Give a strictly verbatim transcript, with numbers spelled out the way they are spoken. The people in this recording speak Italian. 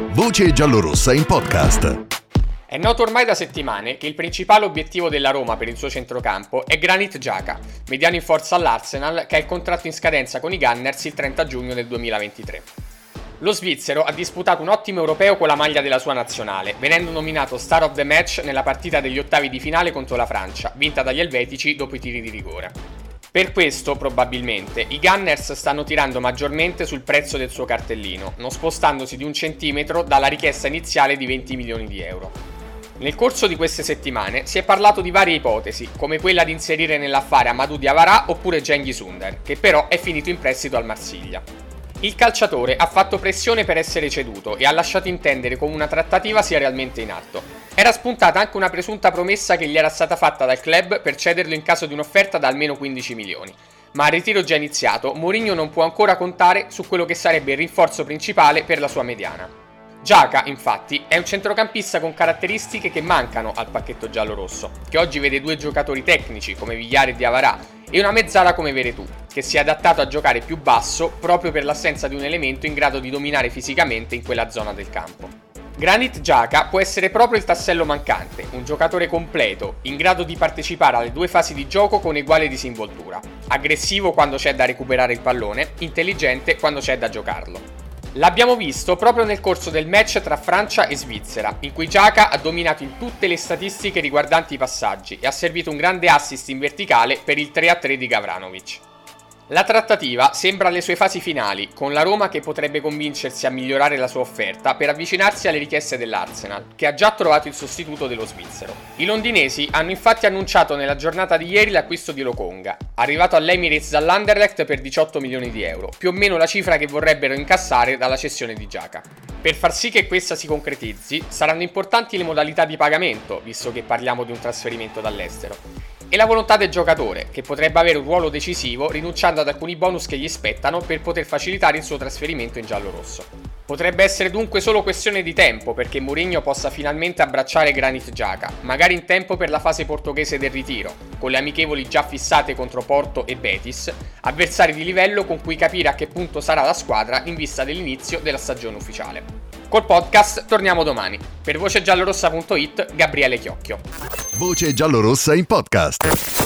Voce giallorossa in podcast. È noto ormai da settimane che il principale obiettivo della Roma per il suo centrocampo è Granit Xhaka, mediano in forza all'Arsenal, che ha il contratto in scadenza con i Gunners il trenta giugno del duemilaventitré. Lo svizzero ha disputato un ottimo europeo con la maglia della sua nazionale, venendo nominato Star of the Match nella partita degli ottavi di finale contro la Francia, vinta dagli elvetici dopo i tiri di rigore. Per questo, probabilmente, i Gunners stanno tirando maggiormente sul prezzo del suo cartellino, non spostandosi di un centimetro dalla richiesta iniziale di venti milioni di euro. Nel corso di queste settimane si è parlato di varie ipotesi, come quella di inserire nell'affare Amadou Diawara oppure Cengiz Ünder, che però è finito in prestito al Marsiglia. Il calciatore ha fatto pressione per essere ceduto e ha lasciato intendere come una trattativa sia realmente in atto. Era spuntata anche una presunta promessa che gli era stata fatta dal club per cederlo in caso di un'offerta da almeno quindici milioni. Ma al ritiro già iniziato, Mourinho non può ancora contare su quello che sarebbe il rinforzo principale per la sua mediana. Xhaka, infatti, è un centrocampista con caratteristiche che mancano al pacchetto giallorosso, che oggi vede due giocatori tecnici come Villar e Diawara e una mezzala come Veretout, che si è adattato a giocare più basso proprio per l'assenza di un elemento in grado di dominare fisicamente in quella zona del campo. Granit Xhaka può essere proprio il tassello mancante, un giocatore completo, in grado di partecipare alle due fasi di gioco con uguale disinvoltura, aggressivo quando c'è da recuperare il pallone, intelligente quando c'è da giocarlo. L'abbiamo visto proprio nel corso del match tra Francia e Svizzera, in cui Xhaka ha dominato in tutte le statistiche riguardanti i passaggi e ha servito un grande assist in verticale per il tre a tre di Gavranovic. La trattativa sembra alle sue fasi finali, con la Roma che potrebbe convincersi a migliorare la sua offerta per avvicinarsi alle richieste dell'Arsenal, che ha già trovato il sostituto dello svizzero. I londinesi hanno infatti annunciato nella giornata di ieri l'acquisto di Lokonga, arrivato all'Emirates dall'Anderlecht per diciotto milioni di euro, più o meno la cifra che vorrebbero incassare dalla cessione di Xhaka. Per far sì che questa si concretizzi, saranno importanti le modalità di pagamento, visto che parliamo di un trasferimento dall'estero, e la volontà del giocatore, che potrebbe avere un ruolo decisivo rinunciando ad alcuni bonus che gli spettano per poter facilitare il suo trasferimento in giallorosso. Potrebbe essere dunque solo questione di tempo perché Mourinho possa finalmente abbracciare Granit Xhaka, magari in tempo per la fase portoghese del ritiro, con le amichevoli già fissate contro Porto e Betis, avversari di livello con cui capire a che punto sarà la squadra in vista dell'inizio della stagione ufficiale. Col podcast torniamo domani. Per voce giallorossa punto it, Gabriele Chiocchio. Voce giallorossa in podcast.